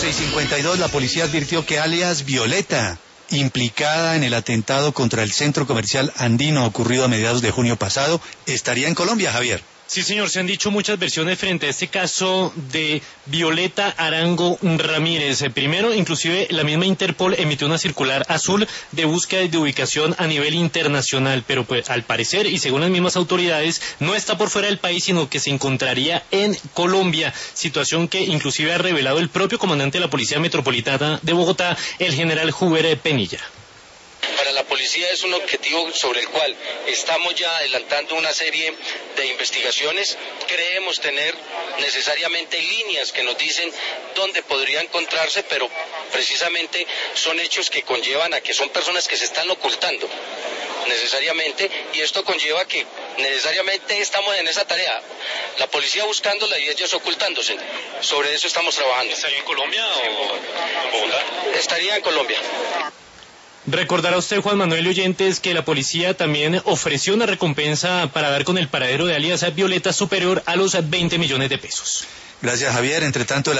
6:52, la policía advirtió que alias Violeta, implicada en el atentado contra el centro comercial andino ocurrido a mediados de junio pasado, estaría en Colombia, Javier. Sí, señor, se han dicho muchas versiones frente a este caso de Violeta Arango Ramírez. Primero, inclusive, la misma Interpol emitió una circular azul de búsqueda y de ubicación a nivel internacional, pero pues al parecer, y según las mismas autoridades, no está por fuera del país, sino que se encontraría en Colombia, situación que inclusive ha revelado el propio comandante de la Policía Metropolitana de Bogotá, el general Huber Penilla. Para la policía es un objetivo sobre el cual estamos ya adelantando una serie de investigaciones. Creemos tener necesariamente líneas que nos dicen dónde podría encontrarse, pero precisamente son hechos que conllevan a que son personas que se están ocultando necesariamente, y esto conlleva que necesariamente estamos en esa tarea, la policía buscándola y ellos ocultándose. Sobre eso estamos trabajando. ¿Estaría en Colombia o en Bogotá? Estaría en Colombia. Recordará usted, Juan Manuel y oyentes, que la policía también ofreció una recompensa para dar con el paradero de alias Violeta superior a los 20 millones de pesos. Gracias, Javier. Entre tanto,